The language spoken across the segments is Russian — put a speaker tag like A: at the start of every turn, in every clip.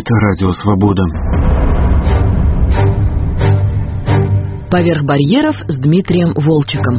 A: говорит Радио Свобода.
B: «Поверх барьеров» с Дмитрием Волчеком.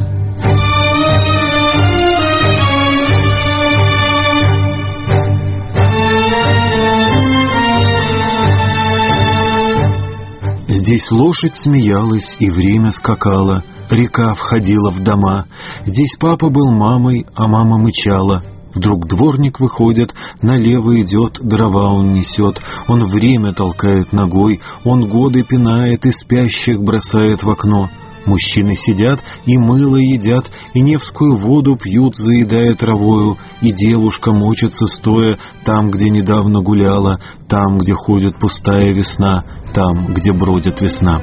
A: Здесь лошадь смеялась и время скакало, река входила в дома. Здесь папа был мамой, а мама мычала. Вдруг дворник выходит, налево идет, дрова он несет. Он время толкает ногой, он годы пинает и спящих бросает в окно. Мужчины сидят и мыло едят, и невскую воду пьют, заедая травою, и девушка мочится стоя там, где недавно гуляла, там, где ходит пустая весна, там, где бродит весна.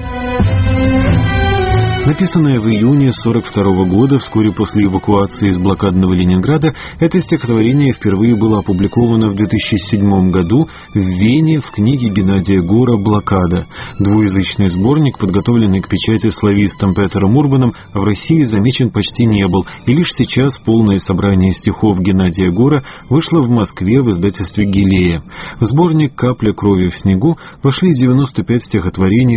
A: Написанное в июне 1942 года, вскоре после эвакуации из блокадного Ленинграда, это стихотворение впервые было опубликовано в 2007 году в Вене в книге Геннадия Гора «Блокада». Двуязычный сборник, подготовленный к печати славистом Петером Урбаном, в России замечен почти не был, и лишь сейчас полное собрание стихов Геннадия Гора вышло в Москве в издательстве «Гилея». В сборник «Капля крови в снегу» вошли 95 стихотворений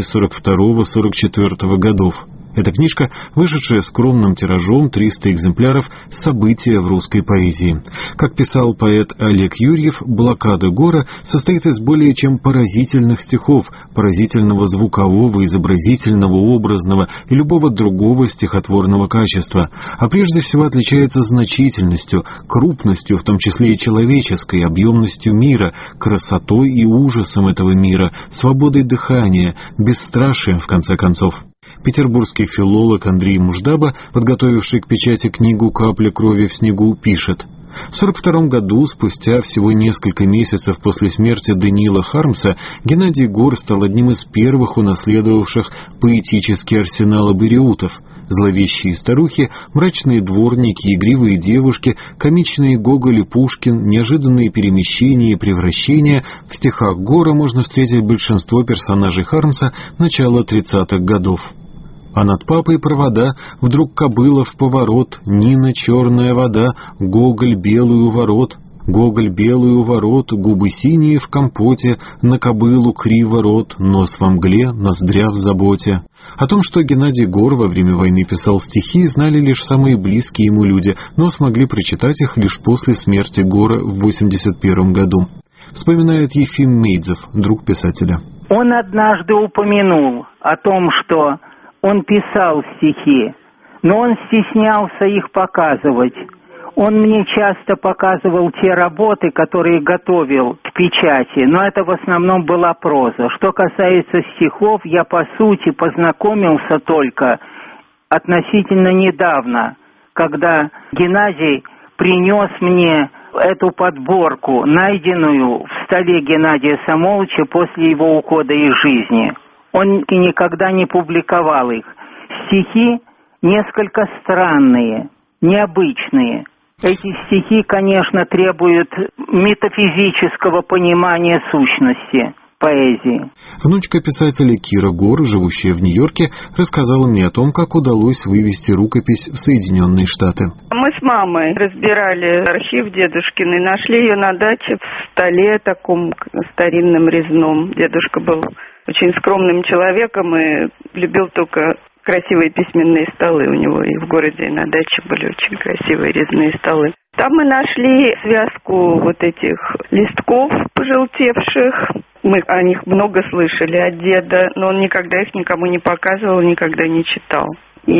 A: 1942-1944 годов. Эта книжка, вышедшая скромным тиражом 300 экземпляров, событие в русской поэзии. Как писал поэт Олег Юрьев, «Блокада Гора» состоит из более чем поразительных стихов, поразительного звукового, изобразительного, образного и любого другого стихотворного качества, а прежде всего отличается значительностью, крупностью, в том числе и человеческой, объемностью мира, красотой и ужасом этого мира, свободой дыхания, бесстрашием, в конце концов. Петербургский филолог Андрей Муждаба, подготовивший к печати книгу «Капля крови в снегу», пишет: в 1942 году, спустя всего несколько месяцев после смерти Даниила Хармса, Геннадий Гор стал одним из первых унаследовавших поэтический арсенал абориутов. Зловещие старухи, мрачные дворники, игривые девушки, комичные Гоголь и Пушкин, неожиданные перемещения и превращения — в стихах Гора можно встретить большинство персонажей Хармса начала 30-х годов. А над папой провода, вдруг кобыла в поворот, Нина черная вода, Гоголь белый у ворот. Гоголь белый у ворот, губы синие в компоте, на кобылу криво рот, нос во мгле, ноздря в заботе. О том, что Геннадий Гор во время войны писал стихи, знали лишь самые близкие ему люди, но смогли прочитать их лишь после смерти Гора в 1981 году. Вспоминает Ефим Мейдзов, друг писателя.
C: Он однажды упомянул о том, что он писал стихи, но он стеснялся их показывать. Он мне часто показывал те работы, которые готовил к печати, но это в основном была проза. Что касается стихов, я по сути познакомился только относительно недавно, когда Геннадий принес мне эту подборку, найденную в столе Геннадия Самойловича после его ухода из жизни. Он и никогда не публиковал их. Стихи несколько странные, необычные. Эти стихи, конечно, требуют метафизического понимания сущности поэзии.
A: Внучка писателя Кира Гор, живущая в Нью-Йорке, рассказала мне о том, как удалось вывести рукопись в Соединенные Штаты.
D: Мы с мамой разбирали архив дедушкин и нашли ее на даче в столе таком старинном резном. Дедушка был очень скромным человеком и любил только красивые письменные столы у него, и в городе, и на даче были очень красивые резные столы. Там мы нашли связку вот этих листков пожелтевших. Мы о них много слышали от деда, но он никогда их никому не показывал, никогда не читал.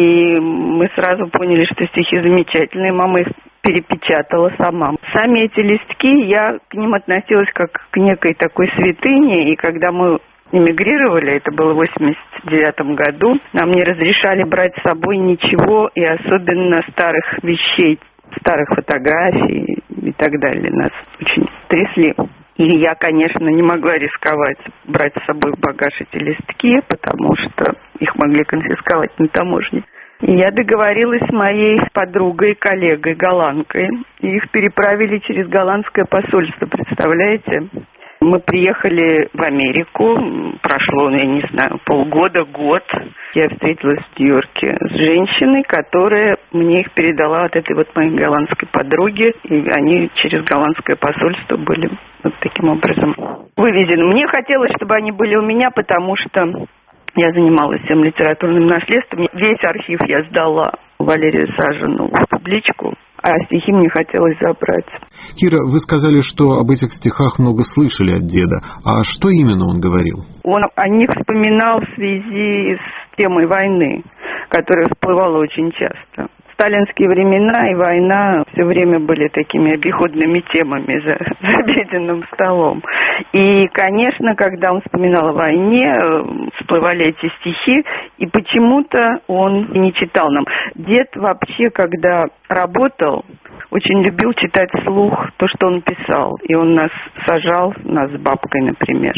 D: И мы сразу поняли, что стихи замечательные, мама их перепечатала сама. Сами эти листки, я к ним относилась как к некой такой святыне, и когда мы эмигрировали, это было в 1989 году, нам не разрешали брать с собой ничего, и особенно старых вещей, старых фотографий и так далее. Нас очень трясли. И я, конечно, не могла рисковать брать с собой в багаж эти листки, потому что их могли конфисковать на таможне. И я договорилась с моей подругой, коллегой, голландкой, и их переправили через голландское посольство, представляете? Мы приехали в Америку, прошло, я не знаю, полгода, год. Я встретилась в Нью-Йорке с женщиной, которая мне их передала от этой вот моей голландской подруги, и они через голландское посольство были вот таким образом вывезены. Мне хотелось, чтобы они были у меня, потому что я занималась всем литературным наследством. Весь архив я сдала Валерию Сажину в публичку, а стихи мне хотелось забрать.
A: Кира, вы сказали, что об этих стихах много слышали от деда. А что именно он говорил?
D: Он о них вспоминал в связи с темой войны, которая всплывала очень часто. Сталинские времена и война все время были такими обиходными темами за обеденным столом. И, конечно, когда он вспоминал о войне, всплывали эти стихи, и почему-то он не читал нам. Дед вообще, когда работал, очень любил читать вслух то, что он писал. И он нас сажал, нас с бабкой, например.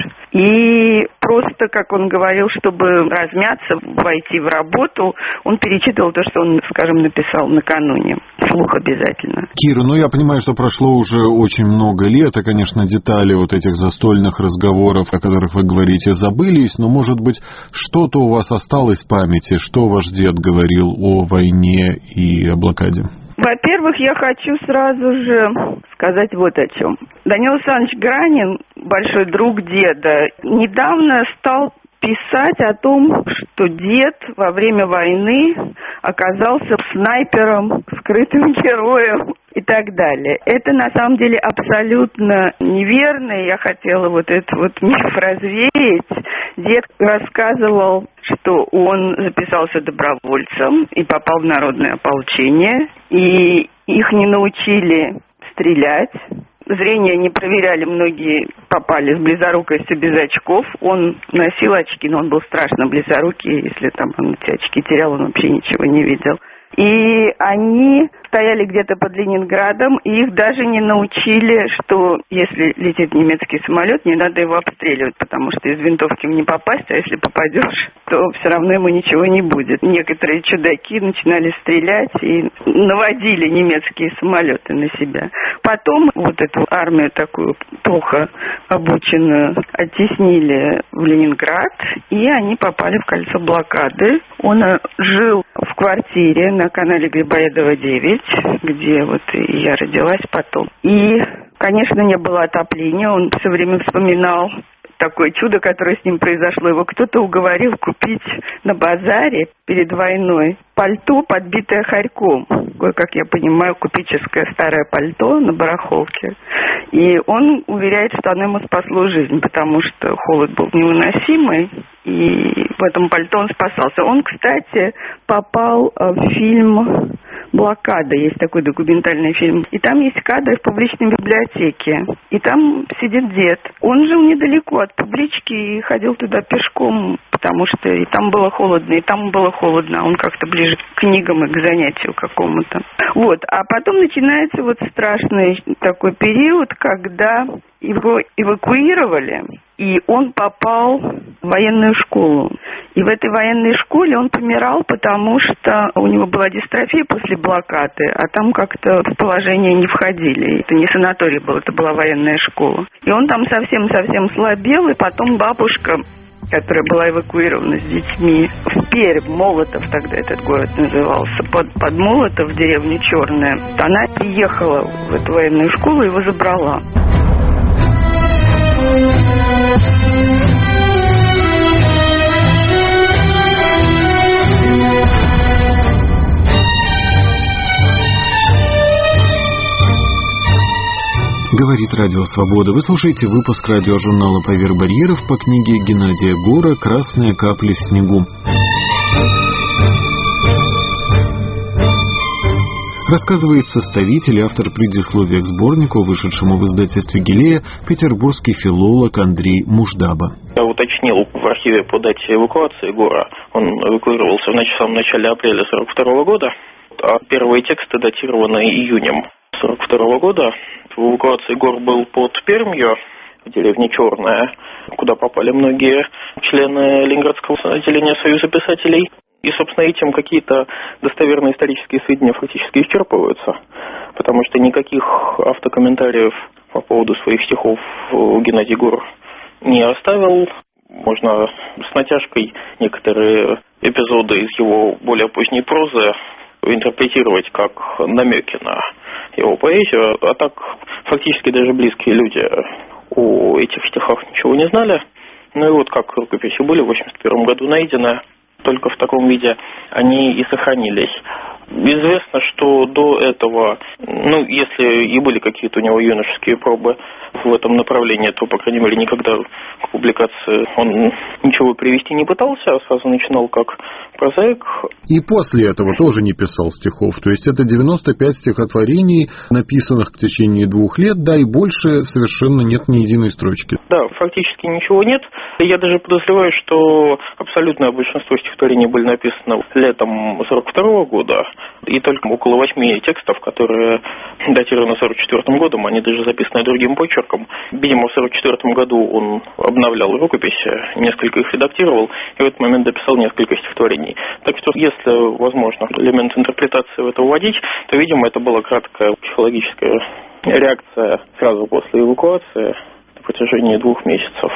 D: И просто, как он говорил, чтобы размяться, войти в работу, он перечитывал то, что он, скажем, написал накануне. Вслух обязательно.
A: Кира, я понимаю, что прошло уже очень много лет, и, конечно, детали вот этих застольных разговоров, о которых вы говорите, забылись, но, может быть, что-то у вас осталось в памяти, что ваш дед говорил о войне и о блокаде?
D: Во-первых, я хочу сразу же сказать вот о чем. Данил Александрович Гранин, большой друг деда, недавно стал писать о том, что дед во время войны оказался снайпером, скрытым героем и так далее. Это на самом деле абсолютно неверно. Я хотела вот этот вот миф развеять. Дед рассказывал, что он записался добровольцем и попал в народное ополчение, и их не научили стрелять. Зрение не проверяли, многие попали с близорукостью без очков. Он носил очки, но он был страшно близорукий. Если там он эти очки терял, он вообще ничего не видел. И они стояли где-то под Ленинградом, и их даже не научили, что если летит немецкий самолет, не надо его обстреливать, потому что из винтовки не попасть, а если попадешь, то все равно ему ничего не будет. Некоторые чудаки начинали стрелять и наводили немецкие самолеты на себя. Потом вот эту армию такую плохо обученную оттеснили в Ленинград, и они попали в кольцо блокады. Он жил в квартире на канале Грибоедова 9, где вот и я родилась потом. И, конечно, не было отопления. Он все время вспоминал такое чудо, которое с ним произошло. Его кто-то уговорил купить на базаре перед войной пальто, подбитое хорьком. Как я понимаю, купеческое старое пальто на барахолке. И он уверяет, что оно ему спасло жизнь, потому что холод был невыносимый, и в этом пальто он спасался. Он, кстати, попал в фильм «Блокада». Есть такой документальный фильм. И там есть кадры в публичной библиотеке. И там сидит дед. Он жил недалеко от публички и ходил туда пешком, потому что и там было холодно, и там было холодно. Он как-то ближе к книгам и к занятию какому-то. Вот. А потом начинается вот страшный такой период, когда его эвакуировали, и он попал в военную школу. И в этой военной школе он помирал, потому что у него была дистрофия после блокады, а там как-то в положение не входили. Это не санаторий был, это была военная школа. И он там совсем-совсем слабел, и потом бабушка, которая была эвакуирована с детьми в Пермь, Молотов тогда этот город назывался, под Молотов, в деревню Черная, она приехала в эту военную школу и его забрала.
A: Говорит Радио Свобода. Вы слушаете выпуск радиожурнала «Поверх барьеров» по книге Геннадия Гора «Красные капли в снегу». Рассказывает составитель и автор предисловия к сборнику, вышедшему в издательстве «Гилея», петербургский филолог Андрей Муждаба.
E: Я уточнил в архиве по дате эвакуации Гора. Он эвакуировался в самом начале апреля 1942 года, а первые тексты датированы июнем 1942 года. В эвакуации Гор был под Пермью, в деревне Черная, куда попали многие члены Ленинградского отделения Союза писателей. И, собственно, этим какие-то достоверные исторические сведения фактически исчерпываются, потому что никаких автокомментариев по поводу своих стихов Геннадий Гор не оставил. Можно с натяжкой некоторые эпизоды из его более поздней прозы интерпретировать как намеки на его поэзию, а так фактически даже близкие люди о этих стихах ничего не знали. Ну и вот как рукописи были в 1981 году найдены, только в таком виде они и сохранились. Известно, что до этого, если и были какие-то у него юношеские пробы в этом направлении, то, по крайней мере, никогда к публикации он ничего привести не пытался, а сразу начинал как прозаик.
A: И после этого тоже не писал стихов. То есть это 95 стихотворений, написанных в течение 2 лет, да, и больше совершенно нет ни единой строчки.
E: Да, фактически ничего нет. Я даже подозреваю, что абсолютное большинство стихотворений были написаны летом 1942 года, и только около 8 текстов, которые датированы 1944 годом, они даже записаны другим почерком. Видимо, в 1944 году он обновлял рукописи, несколько их редактировал, и в этот момент дописал несколько стихотворений. Так что, если возможно элемент интерпретации в это вводить, то, видимо, это была краткая психологическая реакция сразу после эвакуации на протяжении 2 месяцев.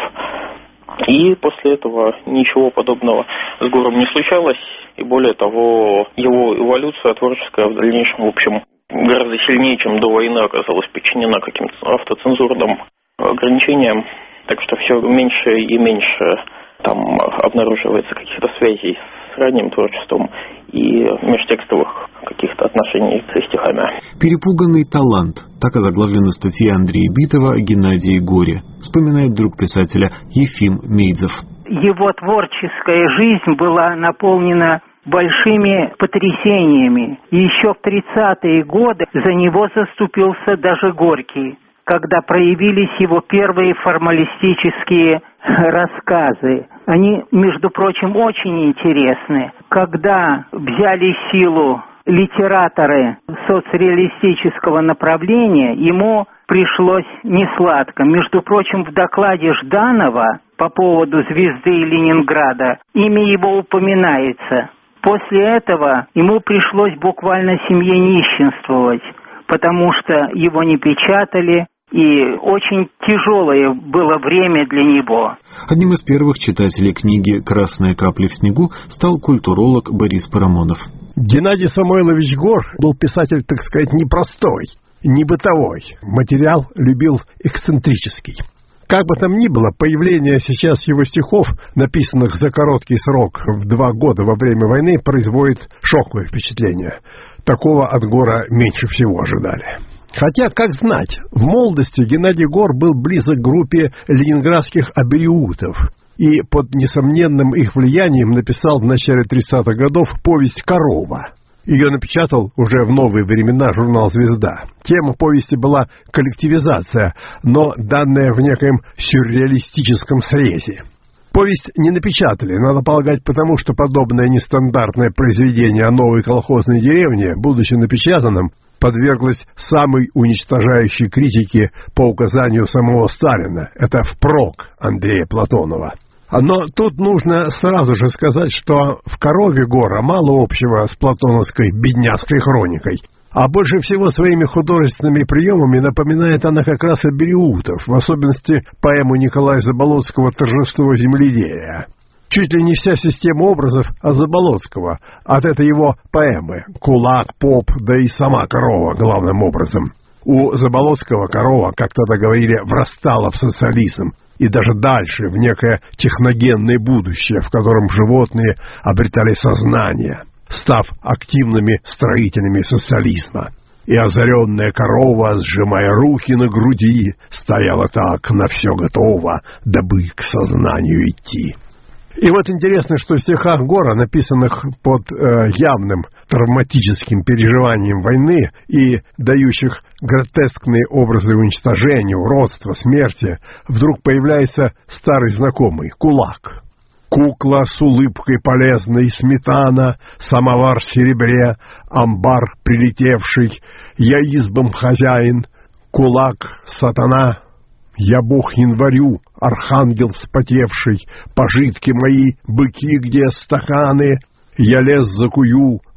E: И после этого ничего подобного с Гором не случалось. И более того, его эволюция творческая в дальнейшем, в общем, гораздо сильнее, чем до войны, оказалась подчинена каким-то автоцензурным ограничениям. Так что все меньше и меньше там обнаруживается каких-то связей с ранним творчеством и межтекстовых каких-то отношений со стихами.
A: «Перепуганный талант» — так озаглавлена статья Андрея Битова о Геннадии Горе, вспоминает друг писателя Ефим Мейдзов.
C: Его творческая жизнь была наполнена большими потрясениями. Еще в 30-е годы за него заступился даже Горький, когда проявились его первые формалистические рассказы. Они, между прочим, очень интересны. Когда взяли силу литераторы соцреалистического направления, ему пришлось несладко. Между прочим, в докладе Жданова по поводу «Звезды Ленинграда» имя его упоминается. После этого ему пришлось буквально семье нищенствовать, потому что его не печатали, и очень тяжелое было время для него.
A: Одним из первых читателей книги «Красные капли в снегу» стал культуролог Борис Парамонов.
F: Геннадий Самойлович Гор был писатель, так сказать, непростой, не бытовой. Материал любил эксцентрический. Как бы там ни было, появление сейчас его стихов, написанных за короткий срок в 2 года во время войны, производит шоковое впечатление. Такого от Гора меньше всего ожидали. Хотя, как знать, в молодости Геннадий Гор был близок к группе ленинградских абериутов и под несомненным их влиянием написал в начале 30-х годов повесть «Корова». Ее напечатал уже в новые времена журнал «Звезда». Тема повести была коллективизация, но данная в некоем сюрреалистическом срезе. Повесть не напечатали, надо полагать, потому что подобное нестандартное произведение о новой колхозной деревне, будучи напечатанным, подверглось самой уничтожающей критике по указанию самого Сталина. Это впрок Андрея Платонова. Но тут нужно сразу же сказать, что в «Корове» Гора мало общего с платоновской бедняцкой хроникой, а больше всего своими художественными приемами напоминает она как раз абериутов, в особенности поэму Николая Заболоцкого «Торжество земледелия». Чуть ли не вся система образов от Заболоцкого, от этой его поэмы «Кулак, поп, да и сама корова» главным образом. У Заболоцкого корова, как тогда говорили, врастала в социализм, и даже дальше в некое техногенное будущее, в котором животные обретали сознание, став активными строителями социализма. И озаренная корова, сжимая руки на груди, стояла так, на все готова, дабы к сознанию идти. И вот интересно, что в стихах Гора, написанных под явным травматическим переживанием войны и дающих гротескные образы уничтожения, уродства, смерти, вдруг появляется старый знакомый — кулак. Кукла с улыбкой полезной, сметана, самовар в серебре, амбар прилетевший, я избам хозяин, кулак, сатана. Я бог январю, архангел вспотевший, пожитки мои, быки, где стаканы. Я лес закую,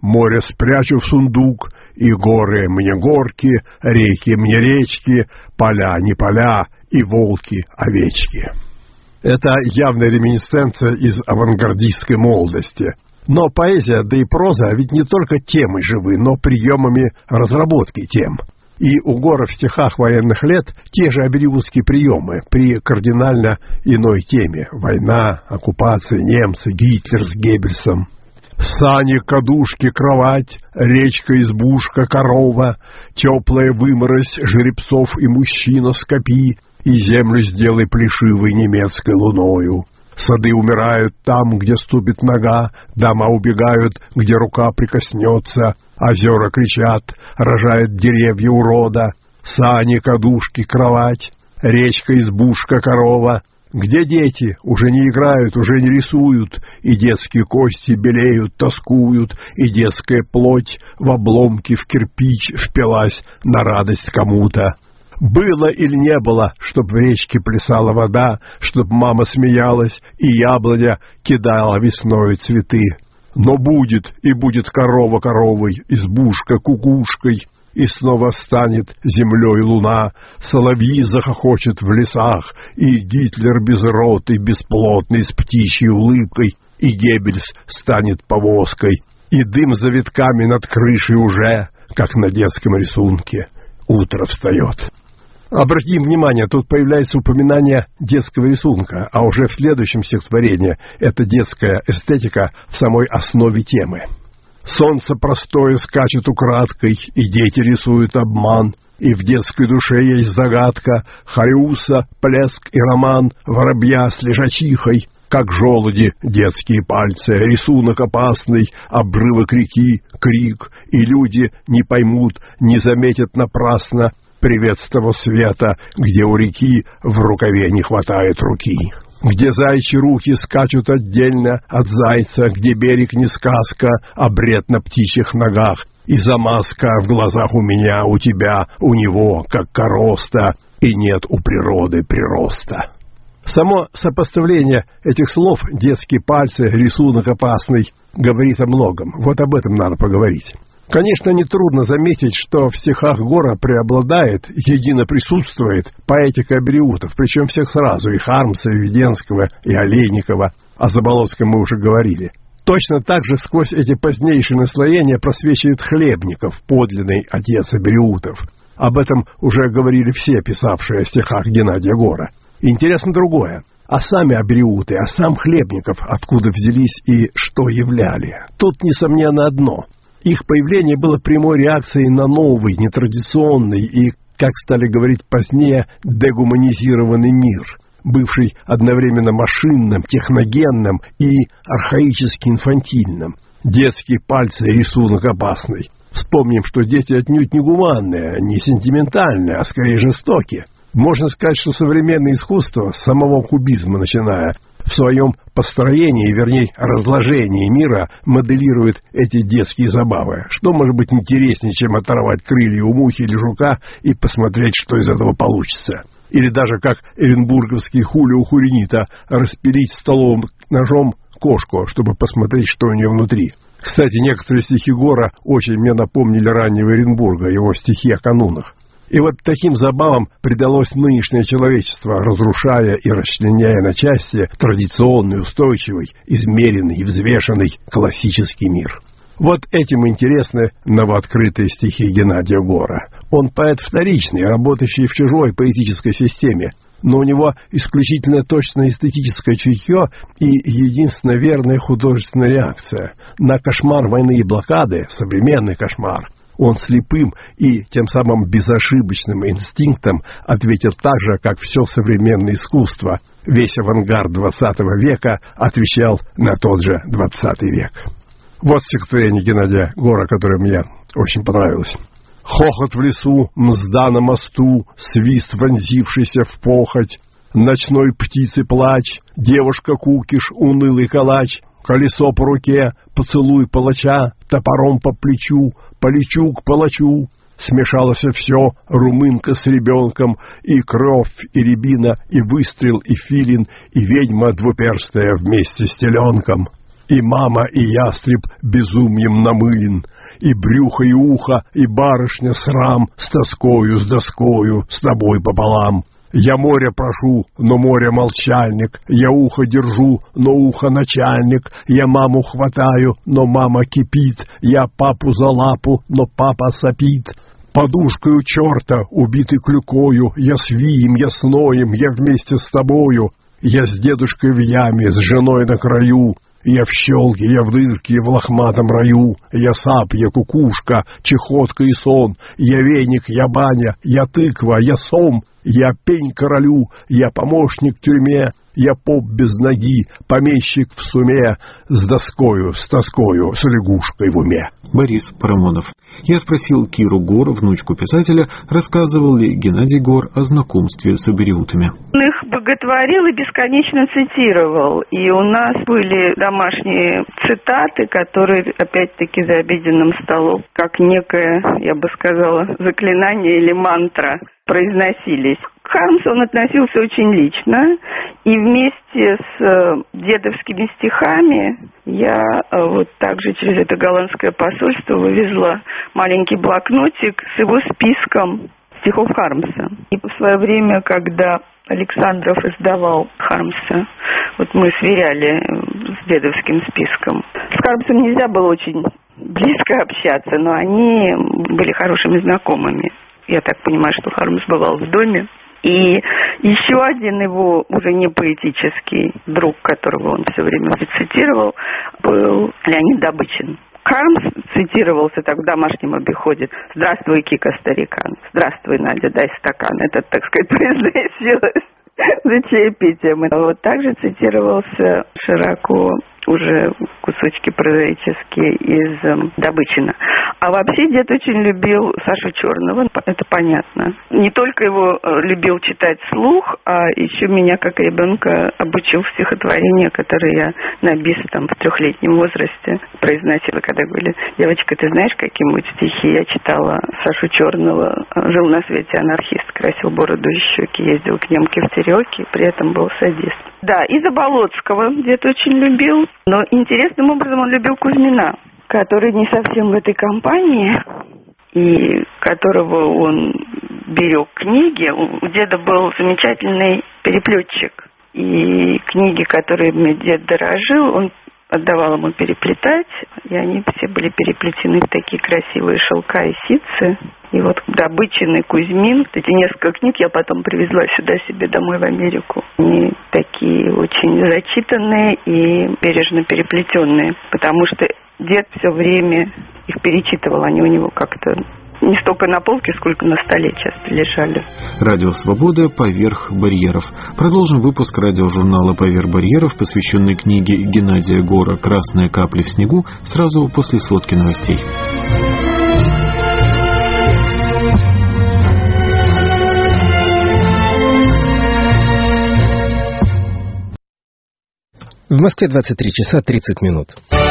F: море спрячу в сундук, и горы мне горки, реки мне речки, поля не поля, и волки овечки. Это явная реминисценция из авангардистской молодости. Но поэзия, да и проза ведь не только темой живы, но приемами разработки тем. И у Гора в стихах военных лет те же абериутские приемы при кардинально иной теме. Война, оккупация, немцы, Гитлер с Геббельсом. Сани, кадушки, кровать, речка, избушка, корова, теплая выморозь жеребцов и мужчина скопи, и землю сделай плешивой немецкой луною. Сады умирают там, где ступит нога, дома убегают, где рука прикоснется, озера кричат, рожают деревья урода, сани, кадушки, кровать, речка, избушка, корова. Где дети? Уже не играют, уже не рисуют, и детские кости белеют, тоскуют, и детская плоть в обломки, в кирпич впилась на радость кому-то. Было или не было, чтоб в речке плясала вода, чтоб мама смеялась, и яблоня кидала весною цветы. Но будет, и будет корова коровой, избушка кукушкой, и снова станет землей луна, соловьи захохочет в лесах, и Гитлер безротый, бесплотный, с птичьей улыбкой, и Геббельс станет повозкой, и дым за витками над крышей уже, как на детском рисунке. Утро встает. Обратим внимание, тут появляется упоминание детского рисунка, а уже в следующем стихотворении это детская эстетика в самой основе темы. Солнце простое скачет украдкой, и дети рисуют обман, и в детской душе есть загадка, хариуса, плеск и роман, воробья с лежачихой, как желуди детские пальцы, рисунок опасный, обрывок реки, крик, и люди не поймут, не заметят напрасно привет с того света, где у реки в рукаве не хватает руки. Где зайчьи руки скачут отдельно от зайца, где берег не сказка, а бред на птичьих ногах, и замазка в глазах у меня, у тебя, у него, как короста, и нет у природы прироста. Само сопоставление этих слов «детские пальцы», «рисунок опасный» говорит о многом. Вот об этом надо поговорить. Конечно, нетрудно заметить, что в стихах Гора преобладает, едино присутствует поэтика абериутов, причем всех сразу, и Хармса, и Веденского, и Олейникова. О Заболоцком мы уже говорили. Точно так же сквозь эти позднейшие наслоения просвечивает Хлебников, подлинный отец абериутов. Об этом уже говорили все, писавшие о стихах Геннадия Гора. Интересно другое. А сами абериуты, а сам Хлебников откуда взялись и что являли? Тут, несомненно, одно. Их появление было прямой реакцией на новый, нетрадиционный и, как стали говорить позднее, дегуманизированный мир, бывший одновременно машинным, техногенным и архаически инфантильным. Детские пальцы, рисунок опасный. Вспомним, что дети отнюдь не гуманные, не сентиментальные, а скорее жестокие. Можно сказать, что современное искусство, с самого кубизма начиная, в своем построении, вернее, разложении мира моделирует эти детские забавы. Что может быть интереснее, чем оторвать крылья у мухи или жука и посмотреть, что из этого получится? Или даже, как эренбурговский Хулио Хуринита, распилить столовым ножом кошку, чтобы посмотреть, что у нее внутри. Кстати, некоторые стихи Гора очень мне напомнили раннего Эренбурга, его стихи о канунах. И вот таким забавам предалось нынешнее человечество, разрушая и расчленяя на части традиционный, устойчивый, измеренный и взвешенный классический мир. Вот этим интересны новооткрытые стихи Геннадия Гора. Он поэт вторичный, работающий в чужой поэтической системе, но у него исключительно точное эстетическое чутье и единственная верная художественная реакция на кошмар войны и блокады, современный кошмар. Он слепым и тем самым безошибочным инстинктом ответил так же, как все современное искусство. Весь авангард 20 века отвечал на тот же 20 век. Вот стихотворение Геннадия Гора, которое мне очень понравилось. Хохот в лесу, мзда на мосту, свист вонзившийся в похоть, ночной птицы плач, девушка-кукиш, унылый калач, колесо по руке, поцелуй палача, топором по плечу, полечу к палачу. Смешалось все, румынка с ребенком, и кровь, и рябина, и выстрел, и филин, и ведьма двуперстая вместе с теленком. И мама, и ястреб безумием намылен, и брюхо, и ухо, и барышня срам, с тоскою, с доскою, с тобой пополам. Я море прошу, но море молчальник, я ухо держу, но ухо начальник, я маму хватаю, но мама кипит, я папу за лапу, но папа сопит. Подушкою черта, убитый клюкою, я с вием, я с ноем, я вместе с тобою, я с дедушкой в яме, с женой на краю. Я в щелке, я в дырке, в лохматом раю, я сап, я кукушка, чехотка и сон, я веник, я баня, я тыква, я сом, я пень королю, я помощник тюрьме, я поп без ноги, помещик в суме, с доскою, с тоскою, с лягушкой в уме.
A: Борис Парамонов. Я спросил Киру Гор, внучку писателя, рассказывал ли Геннадий Гор о знакомстве с абориутами.
D: Он их боготворил и бесконечно цитировал. И у нас были домашние цитаты, которые, опять-таки, за обеденным столом, как некое, я бы сказала, заклинание или мантра произносились. К Хармсу он относился очень лично, и вместе с дедовскими стихами я вот также через это голландское посольство вывезла маленький блокнотик с его списком стихов Хармса. И в свое время, когда Александров издавал Хармса, вот мы сверяли с дедовским списком. С Хармсом нельзя было очень близко общаться, но они были хорошими знакомыми. Я так понимаю, что Хармс бывал в доме. И еще один его уже не поэтический друг, которого он все время цитировал, был Леонид Добычин. Хармс цитировался так в домашнем обиходе: «Здравствуй, Кика, старикан! Здравствуй, Надя, дай стакан!» Это, так сказать, произносилось за чаепитием. Вот также цитировался широко уже кусочки прозаические из Добычина. А вообще дед очень любил Сашу Черного, это понятно. Не только его любил читать вслух, а еще меня как ребенка обучил стихотворения, которые я на бис в 3-летнем возрасте произносила, когда говорили: девочка, ты знаешь какие-нибудь стихи? Я читала Сашу Черного: жил на свете анархист, красил бороду и щеки, ездил к немке в терёке, при этом был садист. Да, и Заболоцкого дед очень любил, но интересным образом он любил Кузьмина, который не совсем в этой компании, и которого он берег книги. У деда был замечательный переплетчик, и книги, которыми дед дорожил, он отдавал ему переплетать, и они все были переплетены в такие красивые шелка и ситцы. И вот Добычин и Кузьмин, эти несколько книг я потом привезла сюда себе домой в Америку. Они такие очень зачитанные и бережно переплетенные, потому что дед все время их перечитывал, они у него как-то не столько на полке, сколько на столе часто лежали.
A: Радио «Свобода. Поверх барьеров». Продолжим выпуск радиожурнала «Поверх барьеров», посвященный книге Геннадия Гора «Красные капли в снегу», сразу после сводки новостей.
G: В Москве 23 часа 30 минут.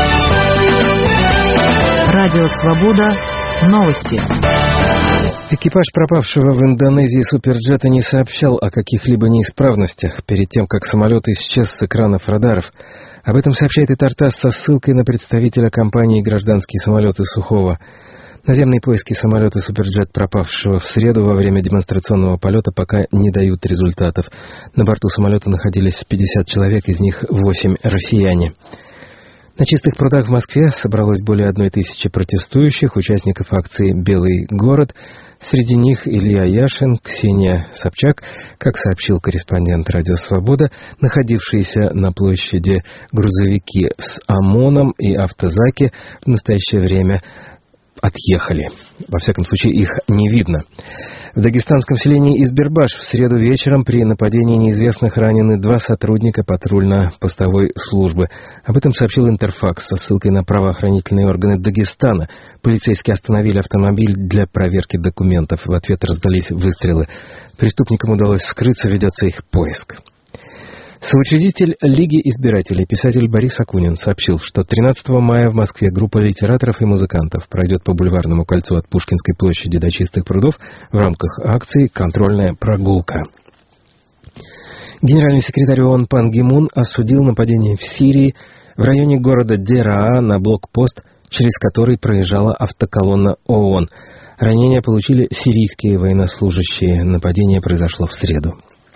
B: Радио «Свобода». Новости.
G: Экипаж пропавшего в Индонезии суперджета не сообщал о каких-либо неисправностях перед тем, как самолет исчез с экранов радаров. Об этом сообщает и Тартас со ссылкой на представителя компании «Гражданские самолеты» Сухого. Наземные поиски самолета суперджет, пропавшего в среду во время демонстрационного полета, пока не дают результатов. На борту самолета находились 50 человек, из них 8 россияне. На Чистых прудах в Москве собралось более 1000 протестующих, участников акции «Белый город». Среди них Илья Яшин, Ксения Собчак, как сообщил корреспондент «Радио Свобода», находившиеся на площади грузовики с ОМОНом и автозаки в настоящее время отъехали. Во всяком случае, их не видно. В дагестанском селении Избербаш в среду вечером при нападении неизвестных ранены 2 сотрудника патрульно-постовой службы. Об этом сообщил Интерфакс со ссылкой на правоохранительные органы Дагестана. Полицейские остановили автомобиль для проверки документов. В ответ раздались выстрелы. Преступникам удалось скрыться, ведется их поиск. Соучредитель Лиги избирателей, писатель Борис Акунин, сообщил, что 13 мая в Москве группа литераторов и музыкантов пройдет по Бульварному кольцу от Пушкинской площади до Чистых прудов в рамках акции «Контрольная прогулка». Генеральный секретарь ООН Пан Ги Мун осудил нападение в Сирии, в районе города Дераа на блокпост, через который проезжала автоколонна ООН. Ранения получили сирийские военнослужащие. Нападение произошло в среду.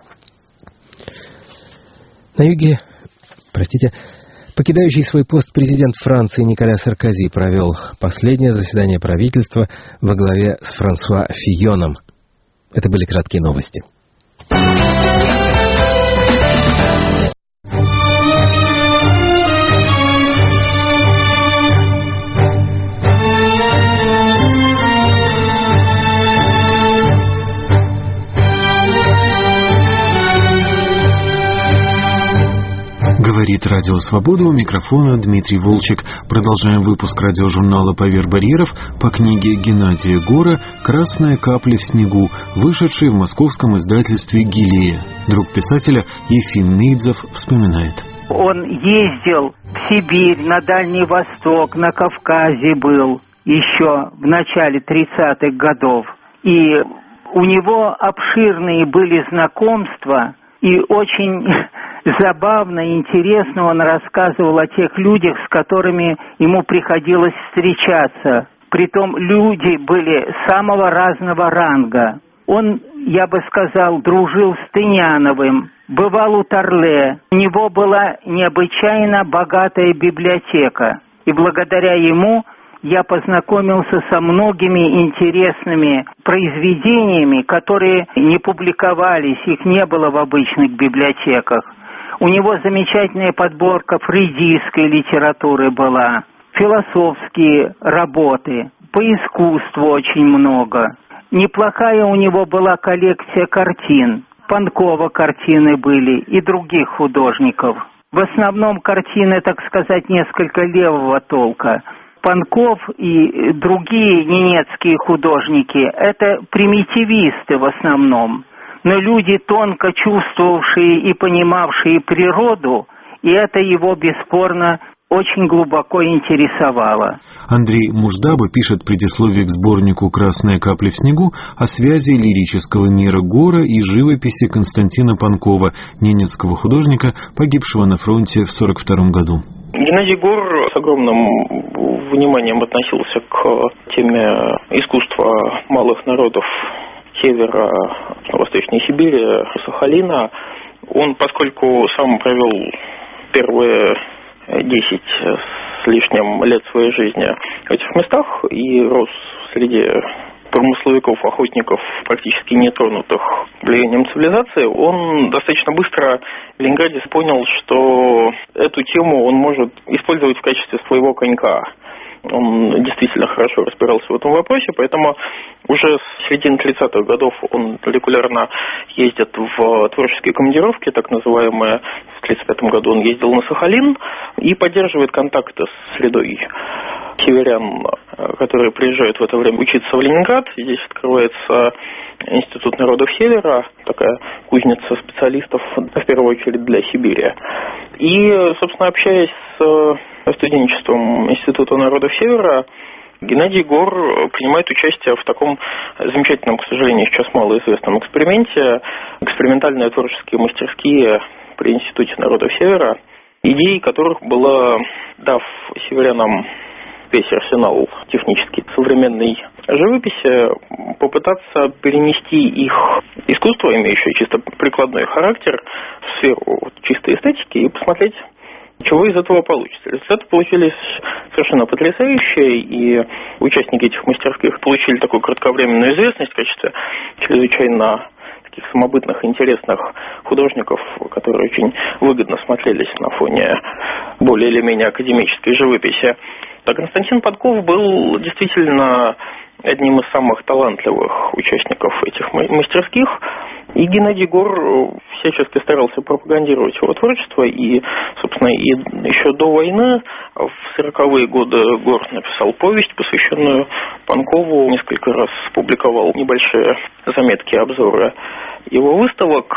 G: На юге, покидающий свой пост президент Франции Николя Саркози провел последнее заседание правительства во главе с Франсуа Фийоном. Это были краткие новости.
A: Говорит Радио Свобода, у микрофона Дмитрий Волчек. Продолжаем выпуск радиожурнала «Поверх барьеров» по книге Геннадия Гора «Красная капля в снегу», вышедшей в московском издательстве «Гилея». Друг писателя Ефим Мейдзов вспоминает.
C: Он ездил в Сибирь, на Дальний Восток, на Кавказе был еще в начале 30-х годов. И у него обширные были знакомства, и очень забавно и интересно он рассказывал о тех людях, с которыми ему приходилось встречаться. Притом люди были самого разного ранга. Он, я бы сказал, дружил с Тыняновым, бывал у Торле. У него была необычайно богатая библиотека. И благодаря ему я познакомился со многими интересными произведениями, которые не публиковались, их не было в обычных библиотеках. У него замечательная подборка фрейдистской литературы была, философские работы, по искусству очень много. Неплохая у него была коллекция картин. Панкова картины были и других художников. В основном картины, так сказать, несколько левого толка. Панков и другие ненецкие художники – это примитивисты в основном. Но люди, тонко чувствовавшие и понимавшие природу, и это его бесспорно очень глубоко интересовало.
A: Андрей Муждаба пишет предисловие к сборнику «Красная капля в снегу» о связи лирического мира Гора и живописи Константина Панкова, ненецкого художника, погибшего на фронте в 1942 году.
E: Геннадий Гор с огромным вниманием относился к теме искусства малых народов севера, Восточной Сибири, Сахалина. Он, поскольку сам провел первые 10 с лишним лет своей жизни в этих местах и рос среди промысловиков, охотников, практически нетронутых влиянием цивилизации, он достаточно быстро в Ленинграде понял, что эту тему он может использовать в качестве своего конька. Он действительно хорошо разбирался в этом вопросе, поэтому уже с середины 30-х годов он регулярно ездит в творческие командировки, так называемые. В 1935 году он ездил на Сахалин и поддерживает контакты с средой северян, которые приезжают в это время учиться в Ленинград. Здесь открывается Институт народов Севера, такая кузница специалистов, в первую очередь для Сибири. И, собственно, общаясь с студенчеством Института народов Севера, Геннадий Гор принимает участие в таком замечательном, к сожалению, сейчас малоизвестном эксперименте, экспериментальные творческие мастерские при Институте народов Севера, идеей которых была, дав северянам весь арсенал технический современной живописи, попытаться перенести их искусство, имеющее чисто прикладной характер, в сферу чистой эстетики и посмотреть, чего из этого получится. Результаты получились совершенно потрясающие, и участники этих мастерских получили такую кратковременную известность в качестве чрезвычайно таких самобытных, интересных художников, которые очень выгодно смотрелись на фоне более или менее академической живописи. А Константин Панков был действительно одним из самых талантливых участников этих мастерских. И Геннадий Гор всячески старался пропагандировать его творчество. И, собственно, и еще до войны, в 40-е годы, Гор написал повесть, посвященную Панкову. Несколько раз публиковал небольшие заметки, обзоры его выставок.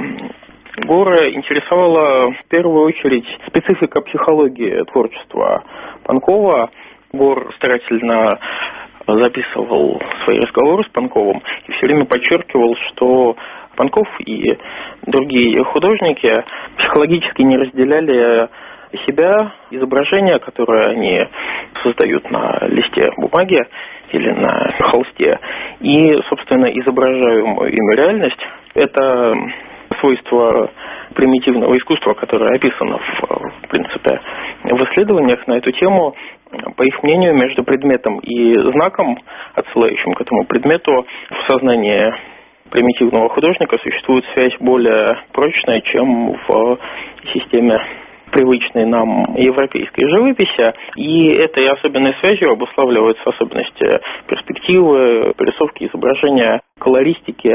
E: Гора интересовала в первую очередь специфика психологии творчества Панкова. Гор старательно записывал свои разговоры с Панковым и все время подчеркивал, что Панков и другие художники психологически не разделяли себя, изображения, которые они создают на листе бумаги или на холсте, и, собственно, изображаемую ими реальность. Это свойство примитивного искусства, которое описано, в принципе, в исследованиях на эту тему. По их мнению, между предметом и знаком, отсылающим к этому предмету, в сознании примитивного художника существует связь более прочная, чем в системе привычной нам европейской живописи, и этой особенной связью обуславливаются особенности перспективы, рисовки, изображения, колористики.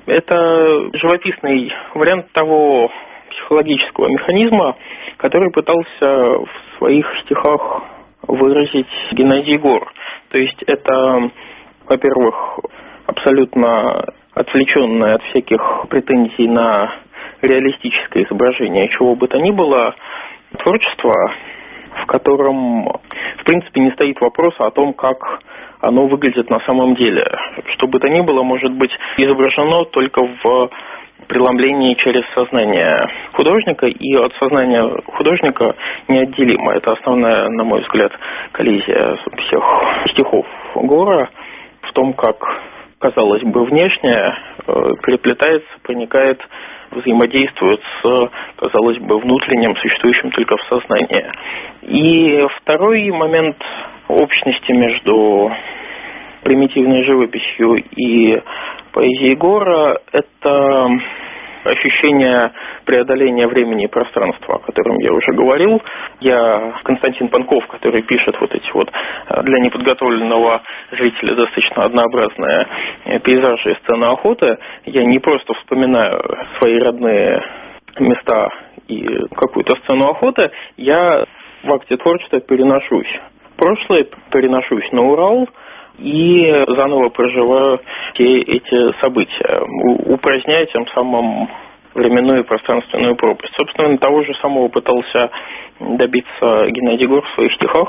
E: Это живописный вариант того психологического механизма, который пытался в своих стихах выразить Геннадий Гор. То есть это, во-первых, абсолютно отвлеченное от всяких претензий на реалистическое изображение чего бы то ни было творчество, в котором, в принципе, не стоит вопроса о том, как оно выглядит на самом деле. Что бы то ни было, может быть изображено только в преломлении через сознание художника, и от сознания художника неотделимо. Это основная, на мой взгляд, коллизия всех стихов Гора в том, как, казалось бы, внешне переплетается, проникает, взаимодействует с, казалось бы, внутренним, существующим только в сознании. И второй момент общности между примитивной живописью и поэзией Гора – это ощущение преодоления времени и пространства, о котором я уже говорил. Константин Панков, который пишет вот эти вот для неподготовленного жителя достаточно однообразные пейзажи и сцены охоты, я не просто вспоминаю свои родные места и какую-то сцену охоты, я в акте творчества переношусь в прошлое, переношусь на Урал и заново проживаю все эти события, упраздняя тем самым временную и пространственную пропасть. Собственно, того же самого пытался добиться Геннадий Гор в своих стихах,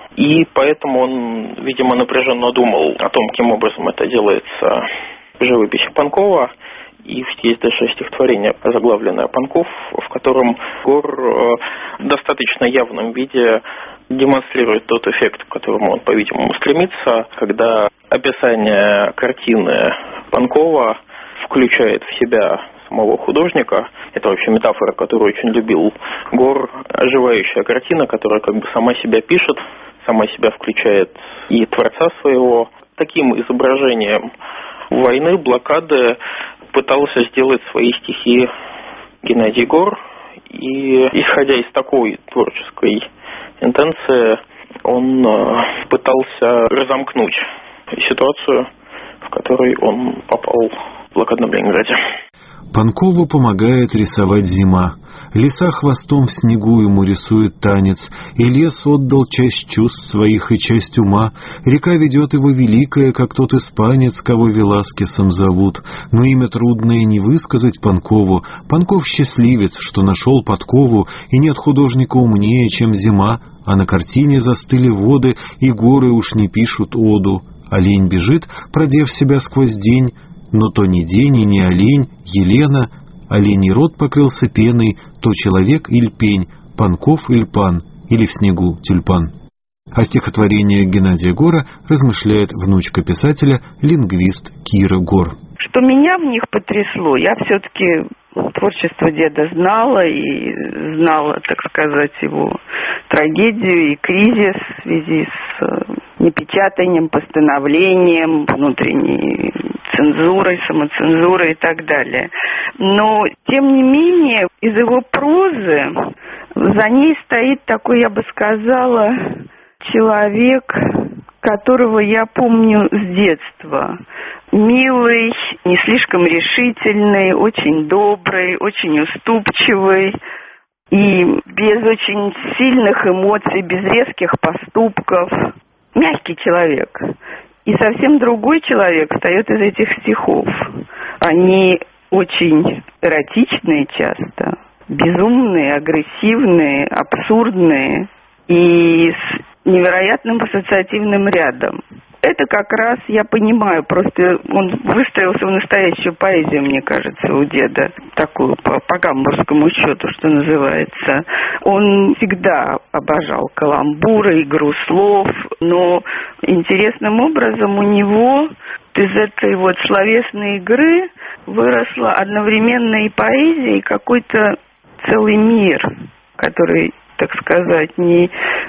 E: и поэтому он, видимо, напряженно думал о том, каким образом это делается в живописи Панкова. И есть даже стихотворение, заглавленное «Панков», в котором Гор в достаточно явном виде демонстрирует тот эффект, к которому он, по-видимому, стремится, когда описание картины Панкова включает в себя самого художника. Это вообще метафора, которую очень любил Гор. Оживающая картина, которая как бы сама себя пишет, сама себя включает и творца своего. Таким изображением войны, блокады пытался сделать свои стихи Геннадий Гор. И, исходя из такой творческой интенции, он пытался разомкнуть ситуацию, в которой он попал в блокадном Ленинграде.
A: Панкову помогает рисовать зима. Лиса хвостом в снегу ему рисует танец, и лес отдал часть чувств своих и часть ума. Река ведет его великая, как тот испанец, кого Веласкесом зовут. Но имя трудное не высказать Панкову. Панков счастливец, что нашел подкову, и нет художника умнее, чем зима. А на картине застыли воды, и горы уж не пишут оду. Олень бежит, продев себя сквозь день, но то не день и не олень, Елена. Оленей рот покрылся пеной, то человек иль пень, Панков иль пан, или в снегу тюльпан. О стихотворении Геннадия Гора размышляет внучка писателя, лингвист Кира Гор.
D: Что меня в них потрясло, я все-таки творчество деда знала, и знала, так сказать, его трагедию и кризис в связи с непечатанием, постановлением, внутренней цензурой, самоцензурой и так далее. Но, тем не менее, из его прозы за ней стоит такой, я бы сказала, человек, которого я помню с детства. Милый, не слишком решительный, очень добрый, очень уступчивый и без очень сильных эмоций, без резких поступков. Мягкий человек. И совсем другой человек встает из этих стихов. Они очень эротичные часто, безумные, агрессивные, абсурдные и с невероятным ассоциативным рядом. это как раз я понимаю, просто он выстроился в настоящую поэзию, мне кажется, у деда, такую по гамбургскому счету, что называется. Он всегда обожал каламбуры, игру слов, но интересным образом у него из этой вот словесной игры выросла одновременно и поэзия, и какой-то целый мир, который, так сказать, не...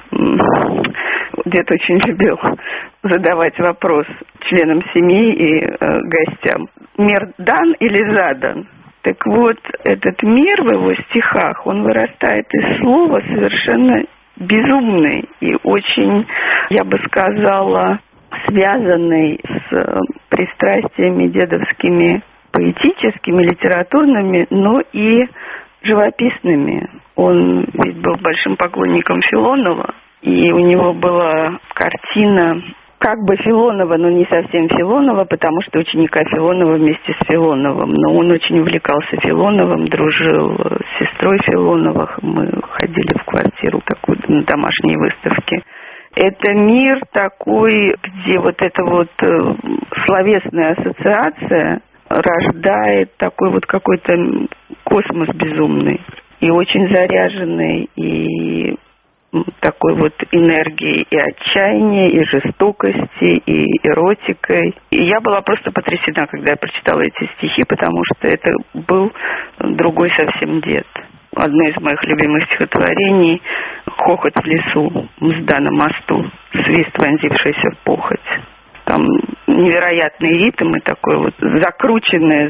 D: Дед очень любил задавать вопрос членам семьи и гостям. Мир дан или задан? Так вот, этот мир в его стихах, он вырастает из слова совершенно безумный и очень, я бы сказала, связанный с пристрастиями дедовскими, поэтическими, литературными, но и живописными. Он ведь был большим поклонником Филонова, и у него была картина как бы Филонова, но не совсем Филонова, потому что ученика Филонова вместе с Филоновым. Но он очень увлекался Филоновым, дружил с сестрой Филоновых. Мы ходили в квартиру такую на домашние выставки. Это мир такой, где вот эта вот словесная ассоциация рождает такой вот какой-то космос безумный и очень заряженный, и такой вот энергией и отчаяния, и жестокости, и эротикой. И я была просто потрясена, когда я прочитала эти стихи, потому что это был другой совсем дед. Одно из моих любимых стихотворений «Хохот в лесу, мзда на мосту, свист, вонзившийся в похоть». Там невероятный ритм и такой вот закрученная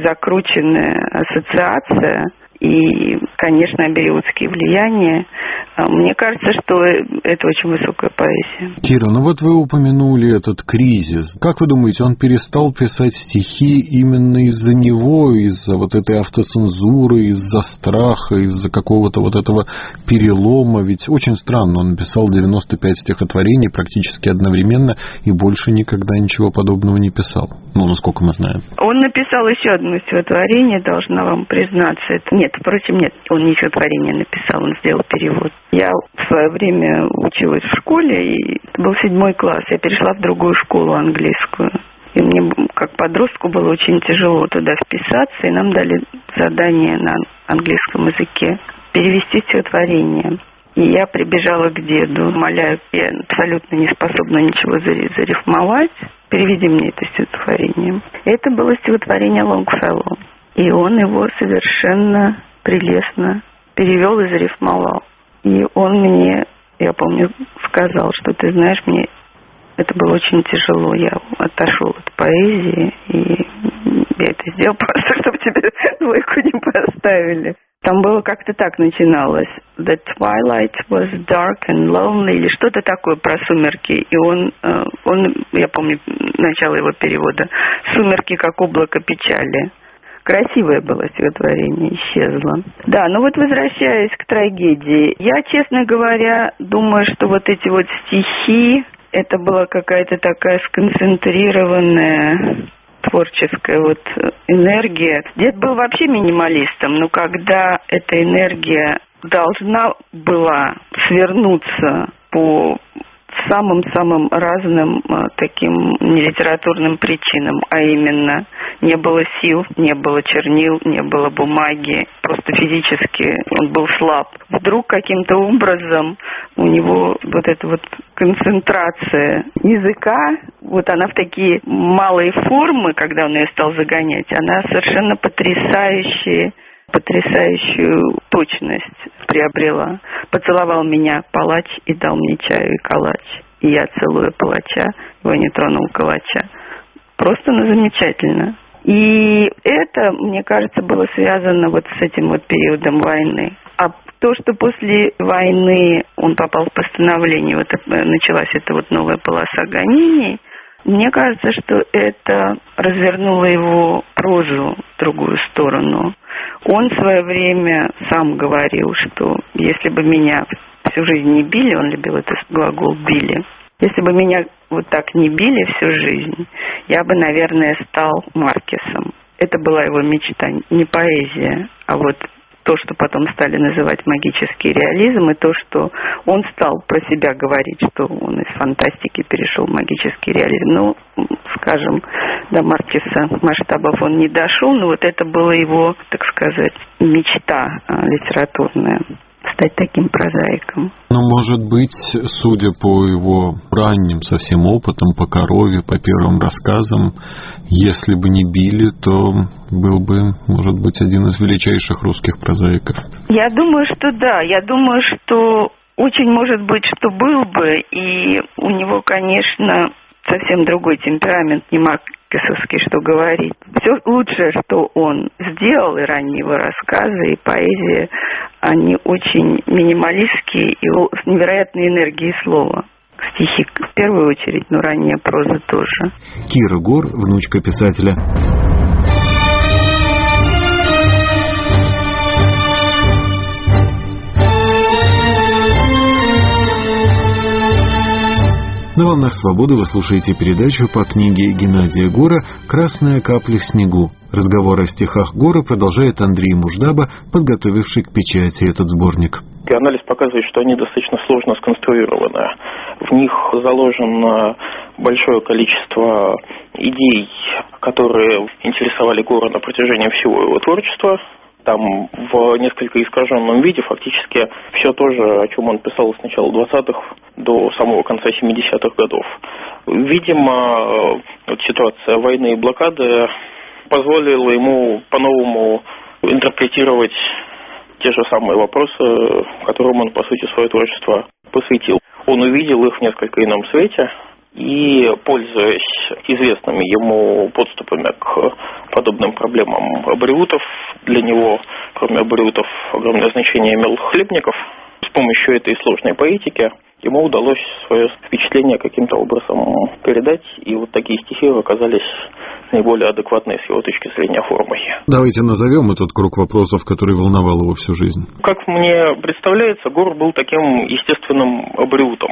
D: ассоциация. И, конечно, бериотские влияния. Мне кажется, что это очень высокая поэзия.
A: Кира, ну вот вы упомянули этот кризис. Как вы думаете, он перестал писать стихи именно из-за него, из-за вот этой автоцензуры, из-за страха, из-за какого-то вот этого перелома? Ведь очень странно, он написал 95 стихотворений практически одновременно и больше никогда ничего подобного не писал. Ну, насколько мы знаем.
D: Он написал еще одно стихотворение, должна вам признаться. Нет, впрочем, нет, он не стихотворение написал, он сделал перевод. Я в свое время училась в школе, и это был 7 класс. Я перешла в другую школу английскую. И мне, как подростку, было очень тяжело туда вписаться, и нам дали задание на английском языке перевести стихотворение. И я прибежала к деду, умоляю, я абсолютно не способна ничего зарифмовать, переведи мне это стихотворение. Это было стихотворение Лонгфеллоу. И он его совершенно прелестно перевел и зарифмовал. И он мне, я помню, сказал, что ты знаешь, мне это было очень тяжело. Я отошел от поэзии, и я это сделал просто, чтобы тебе двойку не поставили. Там было как-то так начиналось. The twilight was dark and lonely, или что-то такое про сумерки. И он, я помню начало его перевода, «Сумерки, как облако печали». Красивое было стихотворение, исчезло. Да, ну вот возвращаясь к трагедии, я, честно говоря, думаю, что вот эти вот стихи, это была какая-то такая сконцентрированная творческая вот энергия. Дед был вообще минималистом, но когда эта энергия должна была свернуться по самым-самым разным таким нелитературным причинам, а именно не было сил, не было чернил, не было бумаги, просто физически он был слаб. Вдруг каким-то образом у него вот эта вот концентрация языка, вот она в такие малые формы, когда он ее стал загонять, она совершенно потрясающую точность приобрела. Поцеловал меня палач и дал мне чаю и калач. И я, целуя палача, его не тронул калача. Просто замечательно. И это, мне кажется, было связано вот с этим вот периодом войны. А то, что после войны он попал в постановление, вот началась эта вот новая полоса гонений, мне кажется, что это развернуло его прозу в другую сторону. Он в свое время сам говорил, что если бы меня всю жизнь не били, он любил этот глагол «били», если бы меня вот так не били всю жизнь, я бы, наверное, стал Маркесом. Это была его мечта, не поэзия, а вот то, что потом стали называть магический реализм, и то, что он стал про себя говорить, что он из фантастики перешел в магический реализм. Ну, скажем, до Маркеса масштабов он не дошел, но вот это была его, так сказать, мечта литературная. Стать таким прозаиком.
A: Но, может быть, судя по его ранним совсем опытам, по «Корове», по первым рассказам, если бы не Билли, то был бы, может быть, один из величайших русских прозаиков.
D: Я думаю, что да. Я думаю, что очень может быть, что был бы. И у него, конечно, совсем другой темперамент, не маркесовский, что говорить. Все лучшее, что он сделал, и ранние его рассказы, и поэзия, они очень минималистские и с невероятной энергией слова. Стихи в первую очередь, но ранняя проза тоже.
A: Кира Гор, внучка писателя. На «Волнах свободы» вы слушаете передачу по книге Геннадия Гора «Красная капля в снегу». Разговор о стихах Гора продолжает Андрей Муждаба, подготовивший к печати этот сборник.
E: Анализ показывает, что они достаточно сложно сконструированы. В них заложено большое количество идей, которые интересовали Гора на протяжении всего его творчества. Там в несколько искаженном виде фактически все то же, о чем он писал с начала 20-х до самого конца 70-х годов. Видимо, ситуация войны и блокады позволила ему по-новому интерпретировать те же самые вопросы, которым он, по сути, свое творчество посвятил. Он увидел их в несколько ином свете и, пользуясь известными ему подступами к подобным проблемам абориутов, для него, кроме абориутов, огромное значение имел Хлебников, с помощью этой сложной поэтики ему удалось свое впечатление каким-то образом передать, и вот такие стихи оказались наиболее адекватной с его точки зрения формой.
A: Давайте назовем этот круг вопросов, который волновал его всю жизнь.
E: Как мне представляется, Гор был таким естественным абориутом.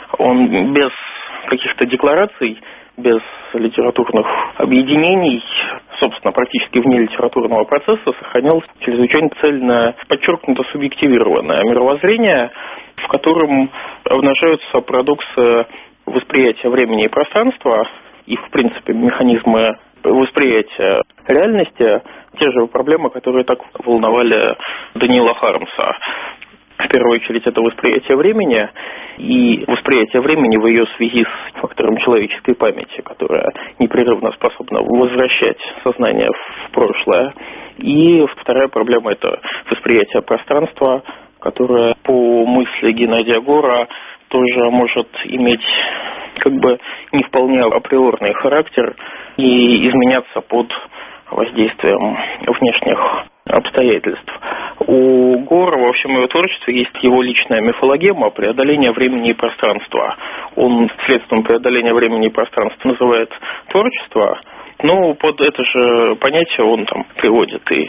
E: Он без каких-то деклараций, без литературных объединений, собственно, практически вне литературного процесса, сохранял чрезвычайно цельное, подчеркнуто субъективированное мировоззрение, в котором обнажаются парадоксы восприятия времени и пространства, и, в принципе, механизмы восприятия реальности, те же проблемы, которые так волновали Даниила Хармса. В первую очередь, это восприятие времени, и восприятие времени в ее связи с фактором человеческой памяти, которая непрерывно способна возвращать сознание в прошлое. И вторая проблема – это восприятие пространства, которое, по мысли Геннадия Гора, тоже может иметь как бы не вполне априорный характер и изменяться под воздействием внешних обстоятельств. У Гора во всем его творчестве есть его личная мифологема преодоления времени и пространства. Он средством преодоления времени и пространства называет творчество, но под это же понятие он там приводит и